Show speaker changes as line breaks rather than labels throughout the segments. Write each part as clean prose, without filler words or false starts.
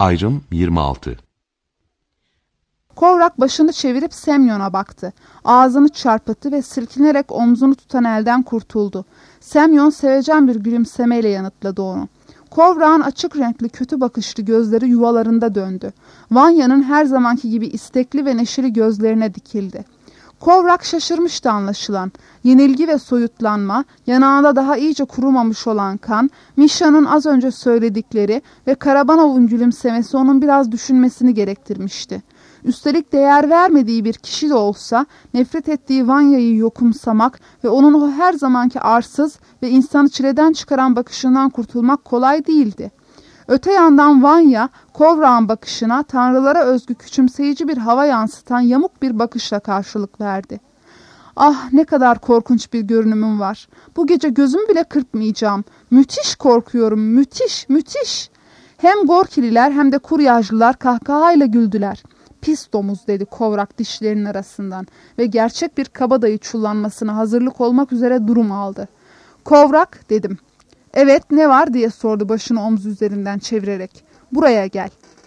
Ayrım 26.
Kovrak başını çevirip Semyon'a baktı. Ağzını çarpıttı ve silkinerek omzunu tutan elden kurtuldu. Semyon sevecen bir gülümsemeyle yanıtladı onu. Kovrak'ın açık renkli kötü bakışlı gözleri yuvalarında döndü. Vanya'nın her zamanki gibi istekli ve neşeli gözlerine dikildi. Kovrak şaşırmıştı anlaşılan. Yenilgi ve soyutlanma, yanağında daha iyice kurumamış olan kan, Misha'nın az önce söyledikleri ve Karabanov'un gülümsemesi onun biraz düşünmesini gerektirmişti. Üstelik değer vermediği bir kişi de olsa nefret ettiği Vanya'yı yokumsamak ve onun o her zamanki arsız ve insanı çileden çıkaran bakışından kurtulmak kolay değildi. Öte yandan Vanya, Kovrak'ın bakışına tanrılara özgü küçümseyici bir hava yansıtan yamuk bir bakışla karşılık verdi. Ah, ne kadar korkunç bir görünümüm var. Bu gece gözümü bile kırpmayacağım. Müthiş korkuyorum, müthiş, müthiş. Hem Gorkililer hem de Kuryajlılar kahkahayla güldüler. Pis domuz dedi Kovrak dişlerinin arasından ve gerçek bir kabadayı çullanmasına hazırlık olmak üzere durum aldı. Kovrak dedim. Evet, ne var diye sordu başını omzu üzerinden çevirerek. Buraya gel.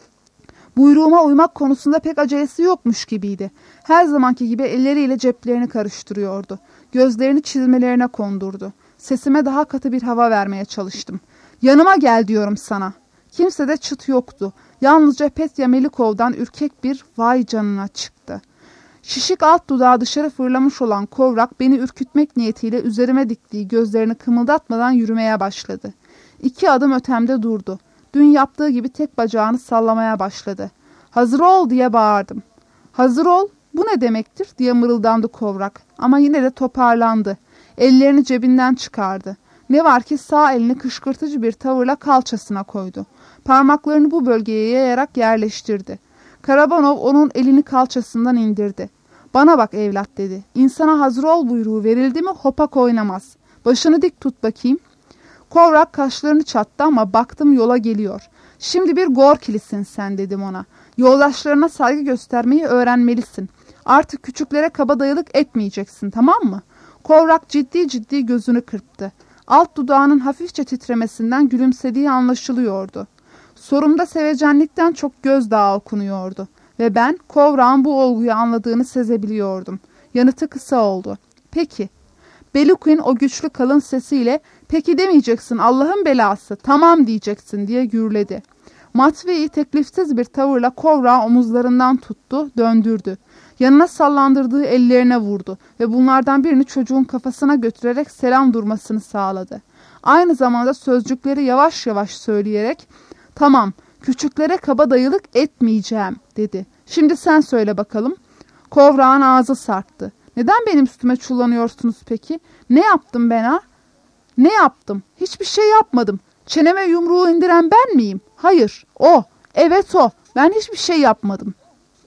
Buyruğuma uymak konusunda pek acelesi yokmuş gibiydi. Her zamanki gibi elleriyle ceplerini karıştırıyordu. Gözlerini çizmelerine kondurdu. Sesime daha katı bir hava vermeye çalıştım. Yanıma gel diyorum sana. Kimsede çıt yoktu. Yalnızca Petya Melikov'dan ürkek bir vay canına çıktı. Şişik alt dudağı dışarı fırlamış olan Kovrak beni ürkütmek niyetiyle üzerime diktiği gözlerini kımıldatmadan yürümeye başladı. 2 adım ötemde durdu. Dün yaptığı gibi tek bacağını sallamaya başladı. Hazır ol diye bağırdım. Hazır ol, bu ne demektir diye mırıldandı Kovrak ama yine de toparlandı. Ellerini cebinden çıkardı. Ne var ki sağ elini kışkırtıcı bir tavırla kalçasına koydu. Parmaklarını bu bölgeye yayarak yerleştirdi. Karabanov onun elini kalçasından indirdi. Bana bak evlat dedi. İnsana hazır ol buyruğu verildi mi hopak oynamaz. Başını dik tut bakayım. Kovrak kaşlarını çattı ama baktım yola geliyor. Şimdi bir Gorkilisin sen dedim ona. Yoldaşlarına saygı göstermeyi öğrenmelisin. Artık küçüklere kabadayılık etmeyeceksin, tamam mı? Kovrak ciddi ciddi gözünü kırptı. Alt dudağının hafifçe titremesinden gülümsediği anlaşılıyordu. Sorumda sevecenlikten çok gözdağı okunuyordu. Ve ben Kovrak'ın bu olguyu anladığını sezebiliyordum. Yanıtı kısa oldu. Peki. Belukin o güçlü kalın sesiyle peki demeyeceksin Allah'ın belası, tamam diyeceksin diye gürledi. Matvei teklifsiz bir tavırla Kovrak'ı omuzlarından tuttu, döndürdü. Yanına sallandırdığı ellerine vurdu ve bunlardan birini çocuğun kafasına götürerek selam durmasını sağladı. Aynı zamanda sözcükleri yavaş yavaş söyleyerek tamam, küçüklere kabadayılık etmeyeceğim dedi. Şimdi sen söyle bakalım. Kovrak'ın ağzı sarktı. Neden benim üstüme çullanıyorsunuz peki? Ne yaptım ben ha? Ne yaptım? Hiçbir şey yapmadım. Çeneme yumruğu indiren ben miyim? Hayır, o. Evet o. Ben hiçbir şey yapmadım.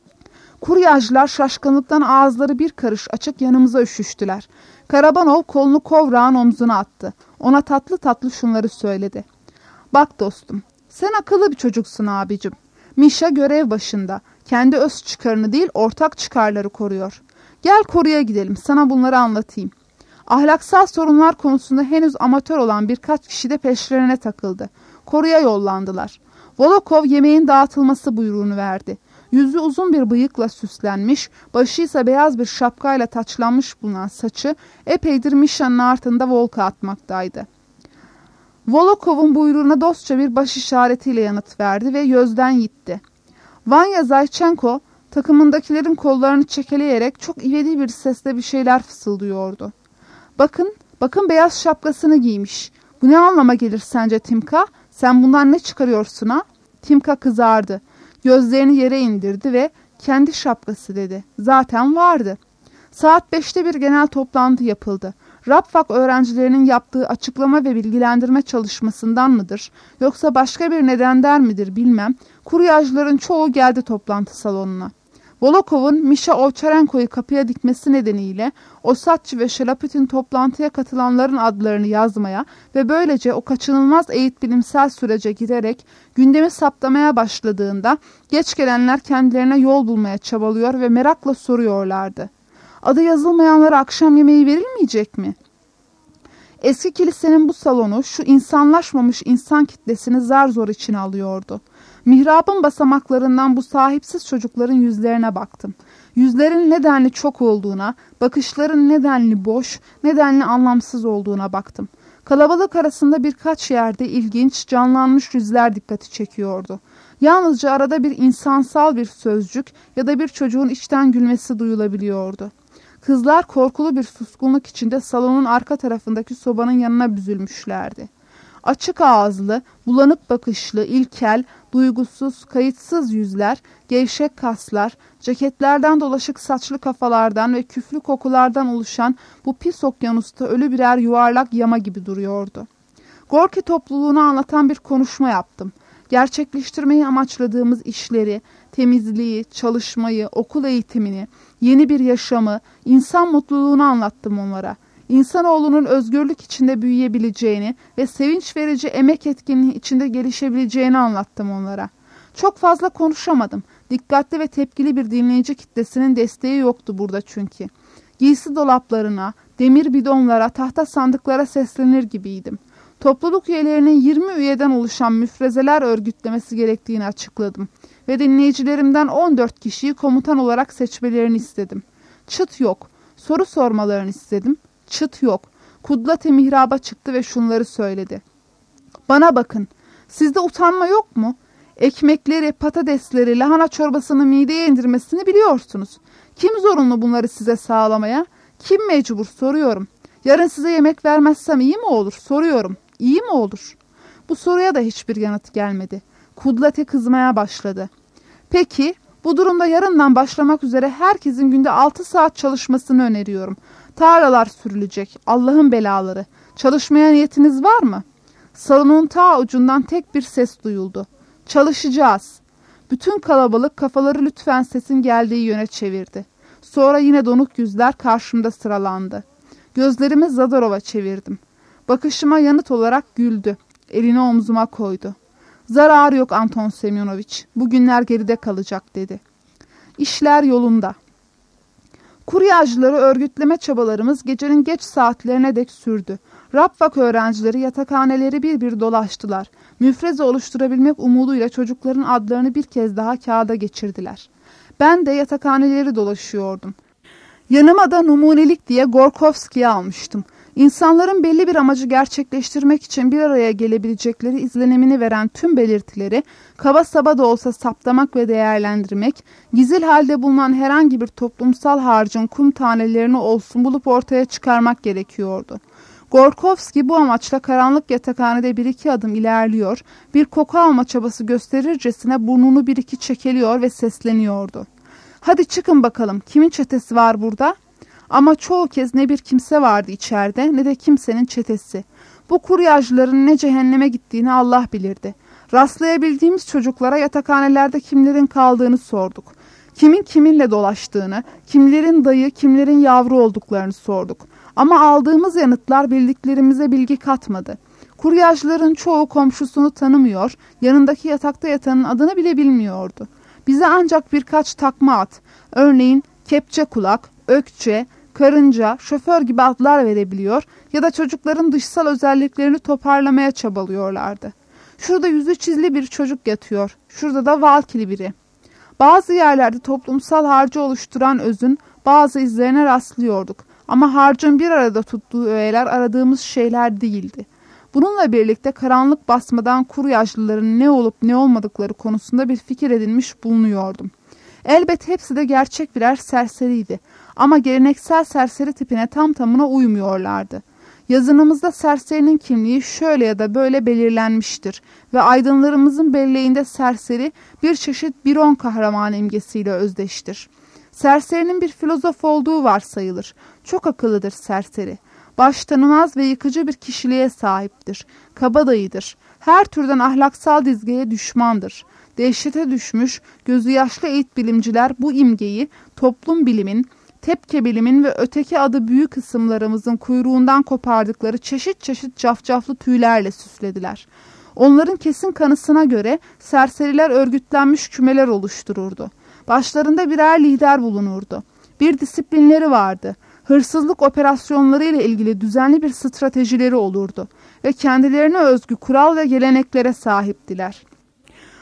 Kuryajlar şaşkınlıktan ağızları bir karış açık yanımıza üşüştüler. Karabanov kolunu Kovrak'ın omzuna attı. Ona tatlı tatlı şunları söyledi. Bak dostum, sen akıllı bir çocuksun abicim. Misha görev başında. Kendi öz çıkarını değil ortak çıkarları koruyor. Gel koruya gidelim, sana bunları anlatayım. Ahlaksal sorunlar konusunda henüz amatör olan birkaç kişi de peşlerine takıldı. Koruya yollandılar. Volokov yemeğin dağıtılması buyruğunu verdi. Yüzü uzun bir bıyıkla süslenmiş, başı ise beyaz bir şapkayla taçlanmış bulunan saçı epeydir Misha'nın ardında volka atmaktaydı. Volokov'un buyruğuna dostça bir baş işaretiyle yanıt verdi ve gözden gitti. Vanya Zaychenko takımındakilerin kollarını çekeleyerek çok ivedi bir sesle bir şeyler fısıldıyordu. Bakın, bakın beyaz şapkasını giymiş. Bu ne anlama gelir sence Timka? Sen bundan ne çıkarıyorsun ha? Timka kızardı. Gözlerini yere indirdi ve kendi şapkası dedi. Zaten vardı. Saat 5'te bir genel toplantı yapıldı. Rapfak öğrencilerinin yaptığı açıklama ve bilgilendirme çalışmasından mıdır, yoksa başka bir nedenden midir bilmem, kuryajların çoğu geldi toplantı salonuna. Volokov'un Misha Ovçarenko'yu kapıya dikmesi nedeniyle Osatçı ve Şalaputin toplantıya katılanların adlarını yazmaya ve böylece o kaçınılmaz eğitbilimsel sürece girerek gündemi saptamaya başladığında geç gelenler kendilerine yol bulmaya çabalıyor ve merakla soruyorlardı. Adı yazılmayanlara akşam yemeği verilmeyecek mi? Eski kilisenin bu salonu şu insanlaşmamış insan kitlesini zar zor içine alıyordu. Mihrabın basamaklarından bu sahipsiz çocukların yüzlerine baktım. Yüzlerin nedenli çok olduğuna, bakışların nedenli boş, nedenli anlamsız olduğuna baktım. Kalabalık arasında birkaç yerde ilginç, canlanmış yüzler dikkati çekiyordu. Yalnızca arada bir insansal bir sözcük ya da bir çocuğun içten gülmesi duyulabiliyordu. Kızlar korkulu bir suskunluk içinde salonun arka tarafındaki sobanın yanına büzülmüşlerdi. Açık ağızlı, bulanık bakışlı, ilkel, duygusuz, kayıtsız yüzler, gevşek kaslar, ceketlerden dolaşık saçlı kafalardan ve küflü kokulardan oluşan bu pis okyanusta ölü birer yuvarlak yama gibi duruyordu. Gorki topluluğunu anlatan bir konuşma yaptım. Gerçekleştirmeyi amaçladığımız işleri, temizliği, çalışmayı, okul eğitimini, yeni bir yaşamı, insan mutluluğunu anlattım onlara. İnsanoğlunun özgürlük içinde büyüyebileceğini ve sevinç verici emek etkinliği içinde gelişebileceğini anlattım onlara. Çok fazla konuşamadım. Dikkatli ve tepkili bir dinleyici kitlesinin desteği yoktu burada çünkü. Giysi dolaplarına, demir bidonlara, tahta sandıklara seslenir gibiydim. Topluluk üyelerinin 20 üyeden oluşan müfrezeler örgütlemesi gerektiğini açıkladım ve dinleyicilerimden 14 kişiyi komutan olarak seçmelerini istedim. Çıt yok. Soru sormalarını istedim. Çıt yok. Kudlate mihraba çıktı ve şunları söyledi. Bana bakın. Sizde utanma yok mu? Ekmekleri, patatesleri, lahana çorbasını mideye indirmesini biliyorsunuz. Kim zorunlu bunları size sağlamaya? Kim mecbur soruyorum. Yarın size yemek vermezsem iyi mi olur? Soruyorum. İyi mi olur? Bu soruya da hiçbir yanıt gelmedi. Kudlate kızmaya başladı. Peki, bu durumda yarından başlamak üzere herkesin günde 6 saat çalışmasını öneriyorum. Tarlalar sürülecek. Allah'ın belaları. Çalışmaya niyetiniz var mı? Salonun ta ucundan tek bir ses duyuldu. Çalışacağız. Bütün kalabalık kafaları lütfen sesin geldiği yöne çevirdi. Sonra yine donuk yüzler karşımda sıralandı. Gözlerimi Zadorov'a çevirdim. Bakışıma yanıt olarak güldü. Elini omzuma koydu. Zararı yok Anton Semyonoviç. Bugünler geride kalacak dedi. İşler yolunda. Kuryacıları örgütleme çabalarımız gecenin geç saatlerine dek sürdü. Rapvak öğrencileri yatakhaneleri bir bir dolaştılar. Müfreze oluşturabilmek umuduyla çocukların adlarını bir kez daha kağıda geçirdiler. Ben de yatakhaneleri dolaşıyordum. Yanıma da numunelik diye Gorkovski'yi almıştım. İnsanların belli bir amacı gerçekleştirmek için bir araya gelebilecekleri izlenimini veren tüm belirtileri kaba saba da olsa saptamak ve değerlendirmek, gizil halde bulunan herhangi bir toplumsal harcın kum tanelerini olsun bulup ortaya çıkarmak gerekiyordu. Gorkovski bu amaçla karanlık yatakhanede bir iki adım ilerliyor, bir koku alma çabası gösterircesine burnunu bir iki çekeliyor ve sesleniyordu. Hadi çıkın bakalım, kimin çetesi var burada? Ama çoğu kez ne bir kimse vardı içeride ne de kimsenin çetesi. Bu kuryacıların ne cehenneme gittiğini Allah bilirdi. Rastlayabildiğimiz çocuklara yatakhanelerde kimlerin kaldığını sorduk. Kimin kiminle dolaştığını, kimlerin dayı, kimlerin yavru olduklarını sorduk. Ama aldığımız yanıtlar bildiklerimize bilgi katmadı. Kuryacıların çoğu komşusunu tanımıyor, yanındaki yatakta yatanın adını bile bilmiyordu. Bize ancak birkaç takma at, örneğin kepçe kulak, ökçe, karınca, şoför gibi adlar verebiliyor ya da çocukların dışsal özelliklerini toparlamaya çabalıyorlardı. Şurada yüzü çizili bir çocuk yatıyor, şurada da valkili biri. Bazı yerlerde toplumsal harcı oluşturan özün bazı izlerine rastlıyorduk ama harcın bir arada tuttuğu öğeler aradığımız şeyler değildi. Bununla birlikte karanlık basmadan kuryacıların ne olup ne olmadıkları konusunda bir fikir edinmiş bulunuyordum. Elbet hepsi de gerçek birer serseriydi ama geleneksel serseri tipine tam tamına uymuyorlardı. Yazınımızda serserinin kimliği şöyle ya da böyle belirlenmiştir ve aydınlarımızın belleğinde serseri bir çeşit Biron kahramanı imgesiyle özdeştir. Serserinin bir filozof olduğu varsayılır. Çok akıllıdır serseri. Baş tanımaz ve yıkıcı bir kişiliğe sahiptir. Kabadayıdır. Her türden ahlaksal dizgeye düşmandır. Dehşete düşmüş, gözü yaşlı eğit bilimciler bu imgeyi toplum bilimin, tepke bilimin ve öteki adı büyük kısımlarımızın kuyruğundan kopardıkları çeşit çeşit cafcaflı tüylerle süslediler. Onların kesin kanısına göre serseriler örgütlenmiş kümeler oluştururdu. Başlarında birer lider bulunurdu. Bir disiplinleri vardı. Hırsızlık operasyonları ile ilgili düzenli bir stratejileri olurdu ve kendilerine özgü kural ve geleneklere sahiptiler.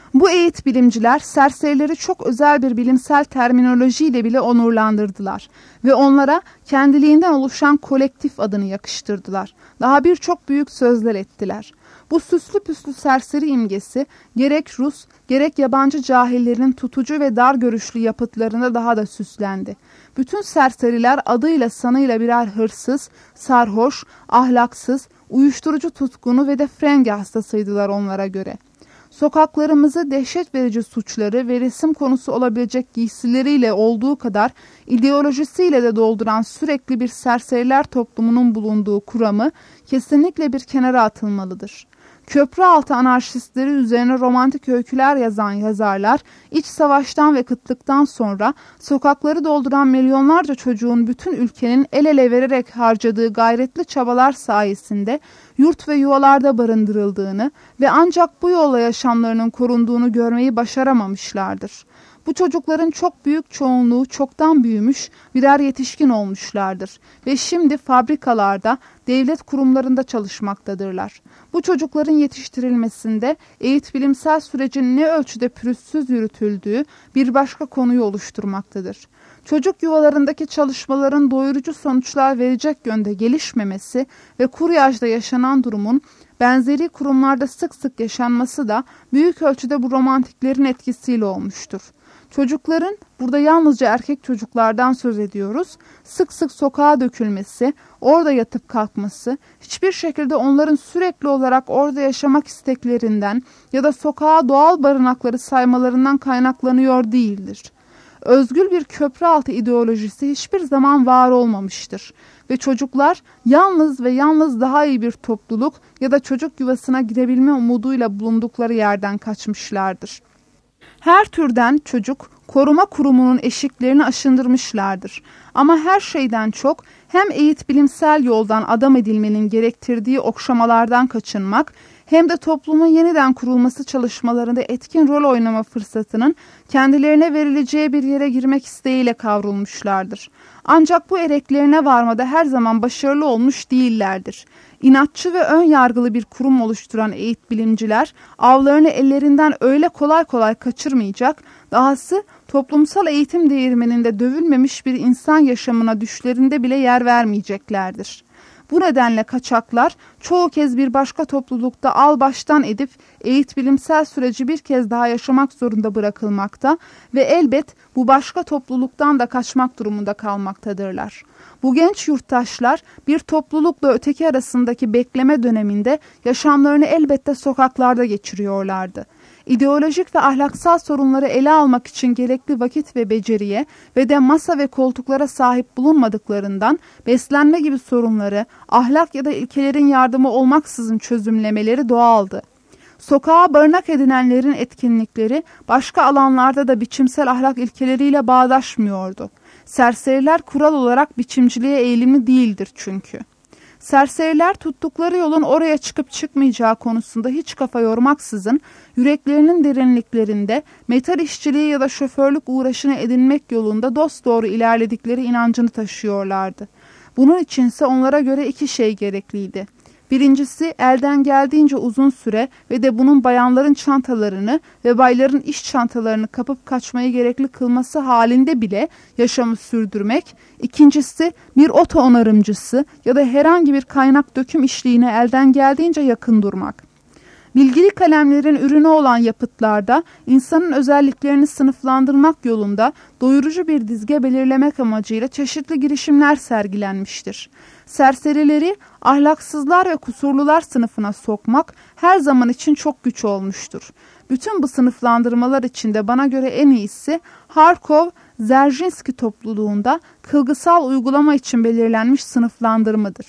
Bu eğit bilimciler serserileri çok özel bir bilimsel terminolojiyle bile onurlandırdılar ve onlara kendiliğinden oluşan kolektif adını yakıştırdılar. Daha birçok büyük sözler ettiler. Bu süslü püslü serseri imgesi gerek Rus gerek yabancı cahillerinin tutucu ve dar görüşlü yapıtlarında daha da süslendi. Bütün serseriler adıyla sanıyla birer hırsız, sarhoş, ahlaksız, uyuşturucu tutkunu ve de frenge hastasıydılar onlara göre. Sokaklarımızı dehşet verici suçları ve resim konusu olabilecek giysileriyle olduğu kadar ideolojisiyle de dolduran sürekli bir serseriler toplumunun bulunduğu kuramı kesinlikle bir kenara atılmalıdır. Köprüaltı anarşistleri üzerine romantik öyküler yazan yazarlar, iç savaştan ve kıtlıktan sonra sokakları dolduran milyonlarca çocuğun bütün ülkenin el ele vererek harcadığı gayretli çabalar sayesinde yurt ve yuvalarda barındırıldığını ve ancak bu yolla yaşamlarının korunduğunu görmeyi başaramamışlardır. Bu çocukların çok büyük çoğunluğu çoktan büyümüş, birer yetişkin olmuşlardır ve şimdi fabrikalarda, devlet kurumlarında çalışmaktadırlar. Bu çocukların yetiştirilmesinde eğit-bilimsel sürecin ne ölçüde pürüzsüz yürütüldüğü bir başka konuyu oluşturmaktadır. Çocuk yuvalarındaki çalışmaların doyurucu sonuçlar verecek yönde gelişmemesi ve kuryajda yaşanan durumun benzeri kurumlarda sık sık yaşanması da büyük ölçüde bu romantiklerin etkisiyle olmuştur. Çocukların, burada yalnızca erkek çocuklardan söz ediyoruz, sık sık sokağa dökülmesi, orada yatıp kalkması, hiçbir şekilde onların sürekli olarak orada yaşamak isteklerinden ya da sokağa doğal barınakları saymalarından kaynaklanıyor değildir. Özgül bir köprüaltı ideolojisi hiçbir zaman var olmamıştır ve çocuklar yalnız ve yalnız daha iyi bir topluluk ya da çocuk yuvasına girebilme umuduyla bulundukları yerden kaçmışlardır. Her türden çocuk koruma kurumunun eşiklerini aşındırmışlardır. Ama her şeyden çok hem eğit bilimsel yoldan adam edilmenin gerektirdiği okşamalardan kaçınmak hem de toplumun yeniden kurulması çalışmalarında etkin rol oynama fırsatının kendilerine verileceği bir yere girmek isteğiyle kavrulmuşlardır. Ancak bu ereklerine varmada her zaman başarılı olmuş değillerdir. İnatçı ve ön yargılı bir kurum oluşturan eğit bilimciler avlarını ellerinden öyle kolay kolay kaçırmayacak, dahası toplumsal eğitim değirmeninde dövülmemiş bir insan yaşamına düşlerinde bile yer vermeyeceklerdir. Bu nedenle kaçaklar çoğu kez bir başka toplulukta al baştan edip eğit bilimsel süreci bir kez daha yaşamak zorunda bırakılmakta ve elbet bu başka topluluktan da kaçmak durumunda kalmaktadırlar. Bu genç yurttaşlar bir toplulukla öteki arasındaki bekleme döneminde yaşamlarını elbette sokaklarda geçiriyorlardı. İdeolojik ve ahlaksal sorunları ele almak için gerekli vakit ve beceriye ve de masa ve koltuklara sahip bulunmadıklarından beslenme gibi sorunları ahlak ya da ilkelerin yardımı olmaksızın çözümlemeleri doğaldı. Sokağa barınak edinenlerin etkinlikleri başka alanlarda da biçimsel ahlak ilkeleriyle bağdaşmıyordu. Serseriler kural olarak biçimciliğe eğilimli değildir çünkü. Serseriler tuttukları yolun oraya çıkıp çıkmayacağı konusunda hiç kafa yormaksızın yüreklerinin derinliklerinde metal işçiliği ya da şoförlük uğraşını edinmek yolunda dosdoğru ilerledikleri inancını taşıyorlardı. Bunun içinse onlara göre iki şey gerekliydi. Birincisi elden geldiğince uzun süre ve de bunun bayanların çantalarını ve bayların iş çantalarını kapıp kaçmayı gerekli kılması halinde bile yaşamı sürdürmek. İkincisi bir oto onarımcısı ya da herhangi bir kaynak döküm işliğine elden geldiğince yakın durmak. Bilgili kalemlerin ürünü olan yapıtlarda insanın özelliklerini sınıflandırmak yolunda doyurucu bir dizge belirlemek amacıyla çeşitli girişimler sergilenmiştir. Serserileri ahlaksızlar ve kusurlular sınıfına sokmak her zaman için çok güç olmuştur. Bütün bu sınıflandırmalar içinde bana göre en iyisi Harkov-Dzerzhinski topluluğunda kılgısal uygulama için belirlenmiş sınıflandırmadır.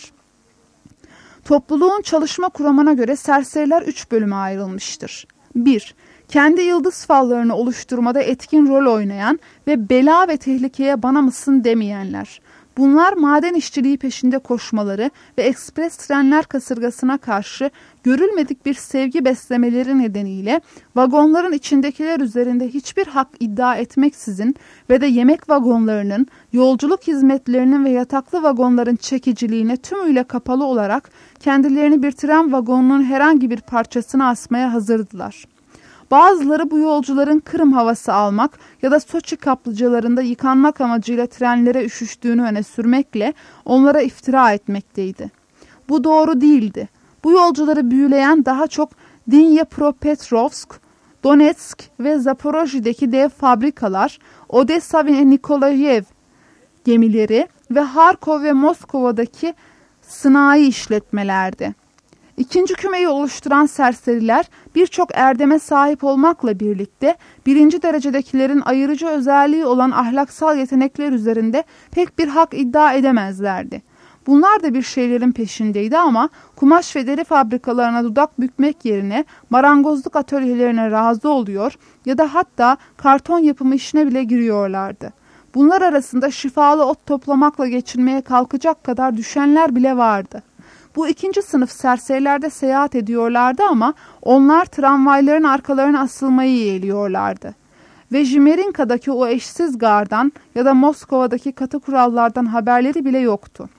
Topluluğun çalışma kuramına göre serseriler 3 bölüme ayrılmıştır. 1. Kendi yıldız fallarını oluşturmada etkin rol oynayan ve bela ve tehlikeye bana mısın demeyenler. Bunlar maden işçiliği peşinde koşmaları ve ekspres trenler kasırgasına karşı görülmedik bir sevgi beslemeleri nedeniyle vagonların içindekiler üzerinde hiçbir hak iddia etmeksizin ve de yemek vagonlarının, yolculuk hizmetlerinin ve yataklı vagonların çekiciliğine tümüyle kapalı olarak kendilerini bir tren vagonunun herhangi bir parçasına asmaya hazırdılar. Bazıları bu yolcuların Kırım havası almak ya da Soçi kaplıcalarında yıkanmak amacıyla trenlere üşüştüğünü öne sürmekle onlara iftira etmekteydi. Bu doğru değildi. Bu yolcuları büyüleyen daha çok Dnipropetrovsk, Donetsk ve Zaporojye'deki dev fabrikalar, Odessa ve Nikolayev gemileri ve Harkov ve Moskova'daki sınai işletmelerdi. İkinci kümeyi oluşturan serseriler birçok erdeme sahip olmakla birlikte birinci derecedekilerin ayırıcı özelliği olan ahlaksal yetenekler üzerinde pek bir hak iddia edemezlerdi. Bunlar da bir şeylerin peşindeydi ama kumaş ve deri fabrikalarına dudak bükmek yerine marangozluk atölyelerine razı oluyor ya da hatta karton yapımı işine bile giriyorlardı. Bunlar arasında şifalı ot toplamakla geçinmeye kalkacak kadar düşenler bile vardı. Bu ikinci sınıf serserilerde seyahat ediyorlardı ama onlar tramvayların arkalarına asılmayı yeğliyorlardı. Ve Jmerinka'daki o eşsiz gardan ya da Moskova'daki katı kurallardan haberleri bile yoktu.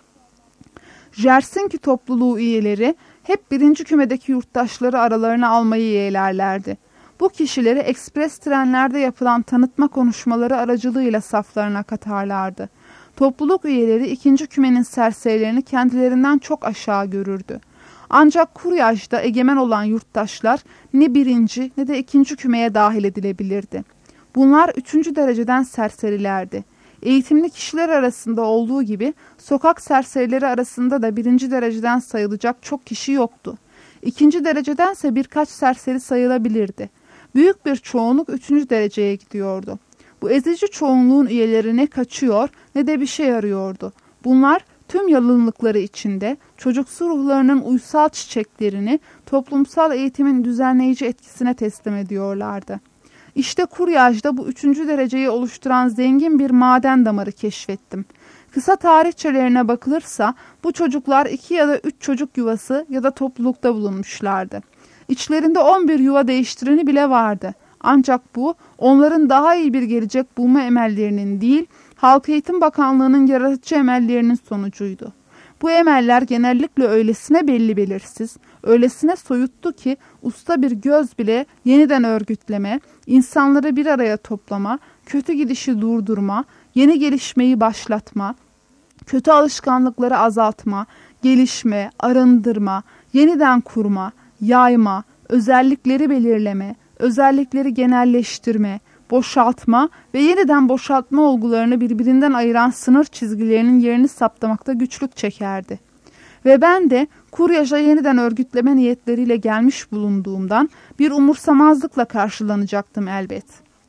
Jersinki topluluğu üyeleri hep birinci kümedeki yurttaşları aralarına almayı yeğlerlerdi. Bu kişileri ekspres trenlerde yapılan tanıtma konuşmaları aracılığıyla saflarına katarlardı. Topluluk üyeleri ikinci kümenin serserilerini kendilerinden çok aşağı görürdü. Ancak Kuryaj'da egemen olan yurttaşlar ne birinci ne de ikinci kümeye dahil edilebilirdi. Bunlar üçüncü dereceden serserilerdi. Eğitimli kişiler arasında olduğu gibi sokak serserileri arasında da birinci dereceden sayılacak çok kişi yoktu. İkinci derecedense birkaç serseri sayılabilirdi. Büyük bir çoğunluk üçüncü dereceye gidiyordu. Bu ezici çoğunluğun üyeleri ne kaçıyor ne de bir şey arıyordu. Bunlar tüm yalınlıkları içinde çocuksu ruhlarının uysal çiçeklerini toplumsal eğitimin düzenleyici etkisine teslim ediyorlardı. İşte Kuryaj'da bu üçüncü dereceyi oluşturan zengin bir maden damarı keşfettim. Kısa tarihçelerine bakılırsa bu çocuklar 2 ya da 3 çocuk yuvası ya da toplulukta bulunmuşlardı. İçlerinde 11 yuva değiştireni bile vardı. Ancak bu onların daha iyi bir gelecek bulma emellerinin değil, Halk Eğitim Bakanlığı'nın yaratıcı emellerinin sonucuydu. Bu emeller genellikle öylesine belli belirsiz, öylesine soyuttu ki usta bir göz bile yeniden örgütleme, insanları bir araya toplama, kötü gidişi durdurma, yeni gelişmeyi başlatma, kötü alışkanlıkları azaltma, gelişme, arındırma, yeniden kurma, yayma, özellikleri belirleme, özellikleri genelleştirme, boşaltma ve yeniden boşaltma olgularını birbirinden ayıran sınır çizgilerinin yerini saptamakta güçlük çekerdi. Ve ben de Kuryaj'a yeniden örgütleme niyetleriyle gelmiş bulunduğumdan bir umursamazlıkla karşılanacaktım elbet.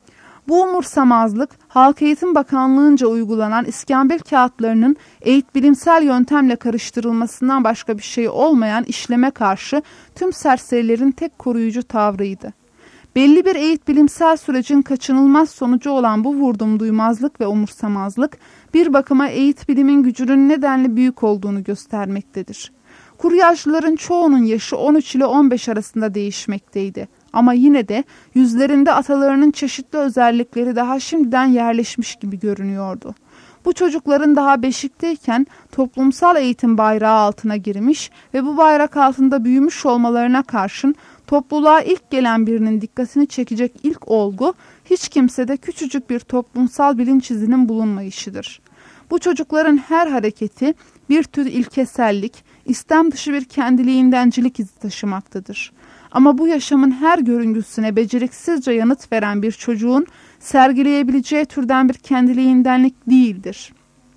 Bu umursamazlık, Halk Eğitim Bakanlığı'nca uygulanan iskambil kağıtlarının bilimsel yöntemle karıştırılmasından başka bir şey olmayan işleme karşı tüm serserilerin tek koruyucu tavrıydı. Belli bir bilimsel sürecin kaçınılmaz sonucu olan bu vurdumduymazlık ve umursamazlık bir bakıma bilimin gücünün nedenli büyük olduğunu göstermektedir. Kuryajlıların çoğunun yaşı 13 ile 15 arasında değişmekteydi. Ama yine de yüzlerinde atalarının çeşitli özellikleri daha şimdiden yerleşmiş gibi görünüyordu. Bu çocukların daha beşikteyken toplumsal eğitim bayrağı altına girmiş ve bu bayrak altında büyümüş olmalarına karşın topluluğa ilk gelen birinin dikkatini çekecek ilk olgu hiç kimsede küçücük bir toplumsal bilinç izinin bulunmayışıdır. Bu çocukların her hareketi bir tür ilkesellik, istem dışı bir kendiliğindencilik izi taşımaktadır. Ama bu yaşamın her görüntüsüne beceriksizce yanıt veren bir çocuğun sergileyebileceği türden bir kendiliğindenlik değildir.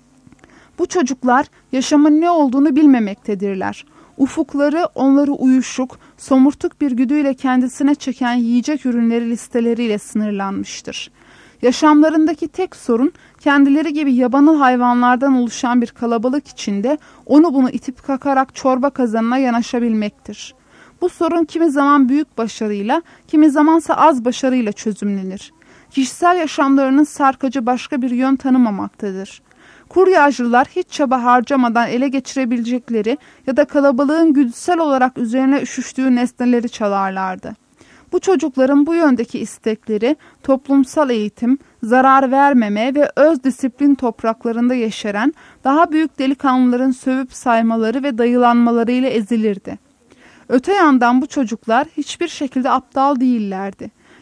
Bu çocuklar yaşamın ne olduğunu bilmemektedirler. Ufukları onları uyuşuk, somurtuk bir güdüyle kendisine çeken yiyecek ürünleri listeleriyle sınırlanmıştır. Yaşamlarındaki tek sorun kendileri gibi yabanıl hayvanlardan oluşan bir kalabalık içinde onu bunu itip kakarak çorba kazanına yanaşabilmektir. Bu sorun kimi zaman büyük başarıyla, kimi zamansa az başarıyla çözümlenir. Kişisel yaşamlarının sarkacı başka bir yön tanımamaktadır. Kuryajlılar hiç çaba harcamadan ele geçirebilecekleri ya da kalabalığın güdüsel olarak üzerine üşüştüğü nesneleri çalarlardı. Bu çocukların bu yöndeki istekleri toplumsal eğitim, zarar vermeme ve öz disiplin topraklarında yeşeren daha büyük delikanlıların sövüp saymaları ve dayılanmalarıyla ezilirdi. Öte yandan bu çocuklar hiçbir şekilde aptal değillerdi.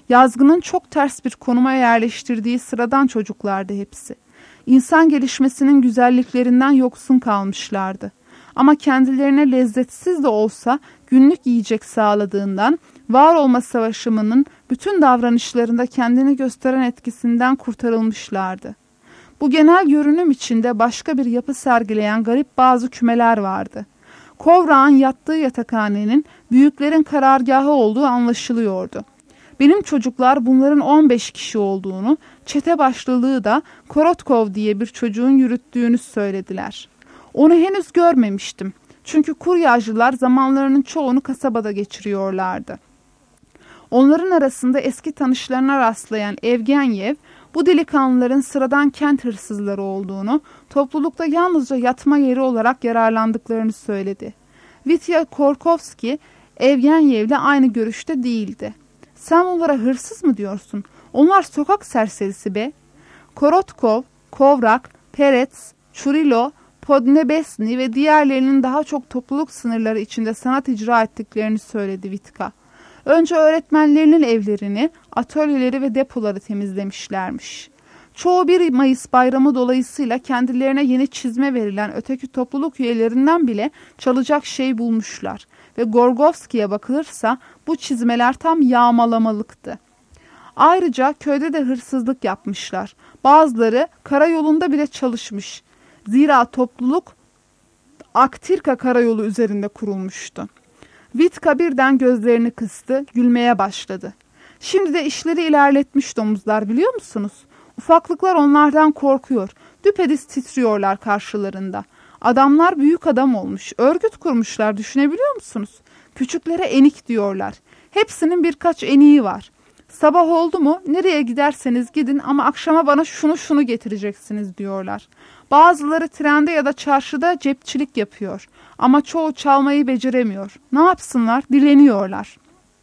Yazgının çok ters bir konuma yerleştirdiği sıradan çocuklardı hepsi. İnsan gelişmesinin güzelliklerinden yoksun kalmışlardı. Ama kendilerine lezzetsiz de olsa günlük yiyecek sağladığından, var olma savaşımının bütün davranışlarında kendini gösteren etkisinden kurtarılmışlardı. Bu genel görünüm içinde başka bir yapı sergileyen garip bazı kümeler vardı. Kovrak'ın yattığı yatakhanenin büyüklerin karargahı olduğu anlaşılıyordu. Benim çocuklar bunların 15 kişi olduğunu, çete başlılığı da Korotkov diye bir çocuğun yürüttüğünü söylediler. Onu henüz görmemiştim. Çünkü kuryacılar zamanlarının çoğunu kasabada geçiriyorlardı. Onların arasında eski tanışlarına rastlayan Evgenyev, bu delikanlıların sıradan kent hırsızları olduğunu, toplulukta yalnızca yatma yeri olarak yararlandıklarını söyledi. Vitya Korkovski, Evgenyev'le aynı görüşte değildi. Sen onlara hırsız mı diyorsun? Onlar sokak serserisi be. Korotkov, Kovrak, Perets, Çurilo, Podnebesny ve diğerlerinin daha çok topluluk sınırları içinde sanat icra ettiklerini söyledi Vitka. Önce öğretmenlerinin evlerini, atölyeleri ve depoları temizlemişlermiş. Çoğu 1 Mayıs bayramı dolayısıyla kendilerine yeni çizme verilen öteki topluluk üyelerinden bile çalacak şey bulmuşlar. Ve Gorgovski'ye bakılırsa bu çizmeler tam yağmalamalıktı. Ayrıca köyde de hırsızlık yapmışlar. Bazıları karayolunda bile çalışmış. Zira topluluk Aktirka karayolu üzerinde kurulmuştu. Vitka birden gözlerini kıstı, gülmeye başladı. Şimdi de işleri ilerletmiş domuzlar, biliyor musunuz? Ufaklıklar onlardan korkuyor. Düpedüz titriyorlar karşılarında. Adamlar büyük adam olmuş. Örgüt kurmuşlar, düşünebiliyor musunuz? Küçüklere enik diyorlar. Hepsinin birkaç eniği var. Sabah oldu mu nereye giderseniz gidin ama akşama bana şunu getireceksiniz diyorlar. Bazıları trende ya da çarşıda cepçilik yapıyor. Ama çoğu çalmayı beceremiyor. Ne yapsınlar? Dileniyorlar.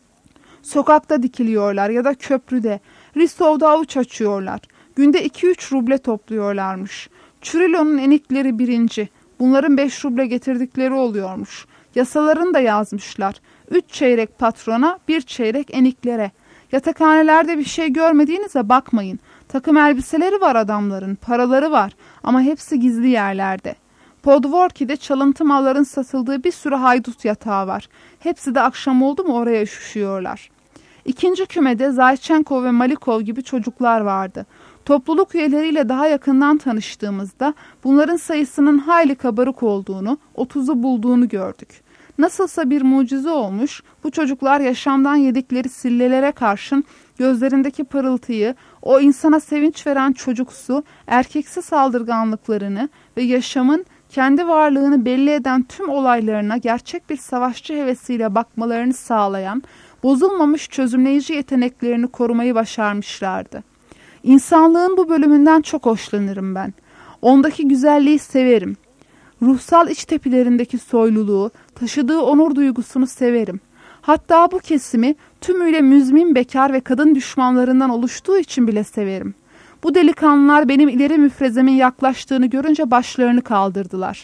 Sokakta dikiliyorlar ya da köprüde. Risov'da avuç açıyorlar. Günde 2-3 ruble topluyorlarmış. Çurilo'nun enikleri 1. Bunların 5 ruble getirdikleri oluyormuş. Yasalarını da yazmışlar. 3 çeyrek patrona, 1 çeyrek eniklere. Yatakhanelerde bir şey görmediğinize bakmayın. Takım elbiseleri var adamların, paraları var ama hepsi gizli yerlerde. Podvorki'de çalıntı malların satıldığı bir sürü haydut yatağı var. Hepsi de akşam oldu mu oraya üşüşüyorlar. 2. kümede Zaychenko ve Malikov gibi çocuklar vardı. Topluluk üyeleriyle daha yakından tanıştığımızda bunların sayısının hayli kabarık olduğunu, 30'u bulduğunu gördük. Nasılsa bir mucize olmuş, bu çocuklar yaşamdan yedikleri sillelere karşın gözlerindeki parıltıyı, o insana sevinç veren çocuksu, erkeksi saldırganlıklarını ve yaşamın kendi varlığını belli eden tüm olaylarına gerçek bir savaşçı hevesiyle bakmalarını sağlayan, bozulmamış çözümleyici yeteneklerini korumayı başarmışlardı. İnsanlığın bu bölümünden çok hoşlanırım ben. Ondaki güzelliği severim. Ruhsal iç tepilerindeki soyluluğu, taşıdığı onur duygusunu severim. Hatta bu kesimi tümüyle müzmin bekar ve kadın düşmanlarından oluştuğu için bile severim. Bu delikanlılar benim ileri müfrezemin yaklaştığını görünce başlarını kaldırdılar.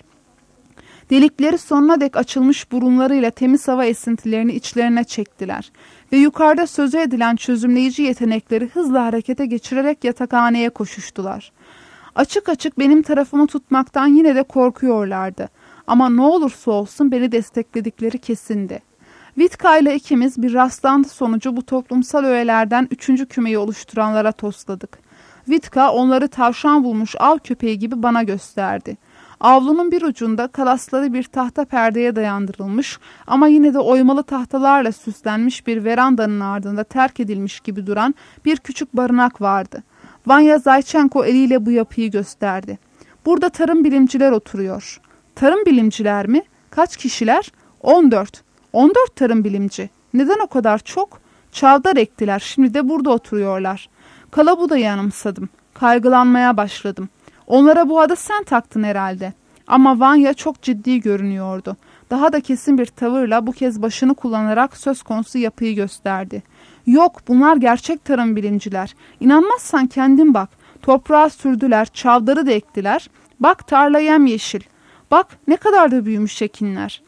Delikleri sonuna dek açılmış burunlarıyla temiz hava esintilerini içlerine çektiler ve yukarıda sözü edilen çözümleyici yetenekleri hızla harekete geçirerek yatakhaneye koşuştular. Açık açık benim tarafımı tutmaktan yine de korkuyorlardı. Ama ne olursa olsun beni destekledikleri kesindi. Vitka ile ikimiz bir rastlantı sonucu bu toplumsal öğelerden 3. kümeyi oluşturanlara tosladık. Vitka onları tavşan bulmuş av köpeği gibi bana gösterdi. Avlunun bir ucunda kalasları bir tahta perdeye dayandırılmış ama yine de oymalı tahtalarla süslenmiş bir verandanın ardında terk edilmiş gibi duran bir küçük barınak vardı. Vanya Zaychenko eliyle bu yapıyı gösterdi. Burada tarım bilimciler oturuyor. Tarım bilimciler mi? Kaç kişiler? 14. 14 tarım bilimci. Neden o kadar çok? Çavdar ektiler. Şimdi de burada oturuyorlar. Kalabuda'yı anımsadım. Kaygılanmaya başladım. Onlara bu adı sen taktın herhalde. Ama Vanya çok ciddi görünüyordu. Daha da kesin bir tavırla bu kez başını kullanarak söz konusu yapıyı gösterdi. Yok, bunlar gerçek tarım bilimciler. İnanmazsan kendin bak. Toprağa sürdüler, çavdarı da ektiler. Bak tarla yemyeşil. Bak ne kadar da büyümüş ekinler.